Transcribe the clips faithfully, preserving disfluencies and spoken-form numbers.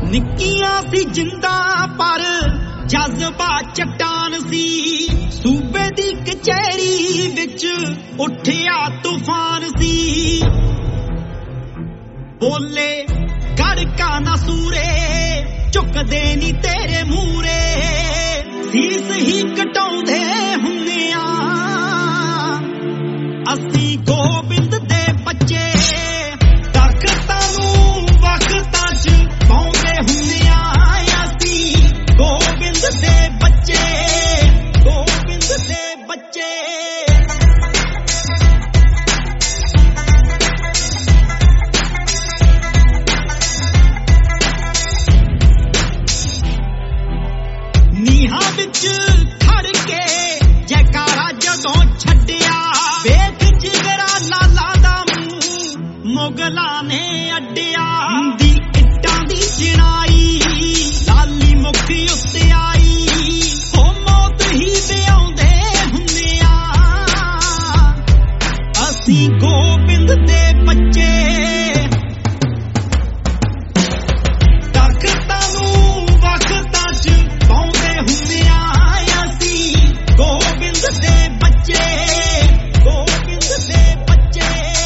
ਨਿੱਕੀਆਂ ਸੀ ਜਿੰਦਾ ਪਰ ਜਜ਼ਬਾ ਚਟਾਨ ਸੀ। ਸੂਬੇ ਦੀ ਕਚਹਿਰੀ ਵਿੱਚ ਉੱਠਿਆ ਤੂਫਾਨ ਸੀ। ਬੋਲੇ ਗੜਕਾ ਨਾ ਸੂਰੇ ਝੁਕਦੇ ਨੀ ਤੇਰੇ ਮੂਰੇ। ਸੀਸ ਹੀ ਕਟਾਉਂਦੇ ਹੁੰਨੇ ਆ ਅਸੀਂ ਗੋਬਿੰਦ ਦੇ ਬੱਚੇ। ਤਾਕਤਾਂ ਨੂੰ ਵਕਤਾਂ ਚ ਪਾਉਂਦੇ ਹੁੰਨੇ ਆ ਅਸੀਂ ਗੋਬਿੰਦ ਦੇ ਬੱਚੇ। ਗੋਬਿੰਦ ਦੇ ਬੱਚੇ ਨੀਹਾਂ ਵਿੱਚ ਖੜ ਕੇ ਜੈਕਾਰਾ ਜਦੋਂ ਛੱਡਿਆ। ਵੇਖ ਜਿਗਰਾ ਲਾਲਾ ਦਾ ਮੂੰਹ ਮੁਗਲਾਂ ਨੇ ਅੱਡਿਆ। ਦੀ ਇੱਟਾਂ ਦੀ ਚਿਣਾਈ ਲਾਲੀ ਮੁੱਖ ਉੱਤੇ ਆਈ। ਹੋ ਮੌਤ ਹੀ ਵਿਆਉਂਦੇ ਹੁੰਨੇ ਆ ਅਸੀਂ ਗੋਬਿੰਦ ਦੇ ਬੱਚੇ। ਤਾਕਤਾਂ ਨੂੰ ਵਕਤਾਂ ਚ ਪਾਉਂਦੇ ਹੁੰਨੇ ਆ ਅਸੀਂ ਗੋਬਿੰਦ ਦੇ ਬੱਚੇ। ਗੋਬਿੰਦ ਦੇ ਬੱਚੇ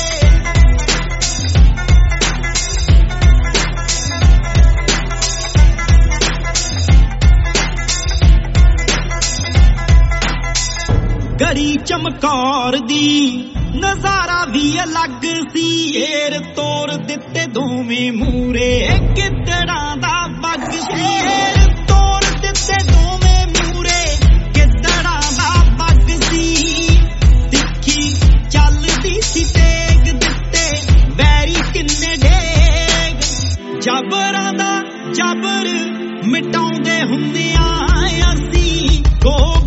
ਗੜੀ ਚਮਕੌਰ ਦੀ ਨਜ਼ਾਰਾ ਵੀ ਅਲੱਗ ਸੀ। ਢੇਰ ਤੋੜ ਦਿੱਤੇ ਦੋਵੇਂ ਮੂਰੇ ਗਿੱਦੜਾਂ ਦਾ ਬੱਗ ਸੀ। ਢੇਰ ਤੋੜ ਦਿੱਤੇ ਦੋਵੇਂ ਮੂਰੇ ਗਿੱਦੜਾਂ ਦਾ ਬੱਗ ਸੀ। ਤਿੱਖੀ ਚੱਲਦੀ ਸੀ ਤੇਗ ਦਿੱਤੇ ਵੈਰੀ ਕਿੰਨੇ ਡੇਗ। ਜਬਰਾਂ ਦਾ ਜਬਰ ਮਿਟਾਉਂਦੇ ਹੁੰਦੇ ਆ ਅਸੀਂ ਗੋ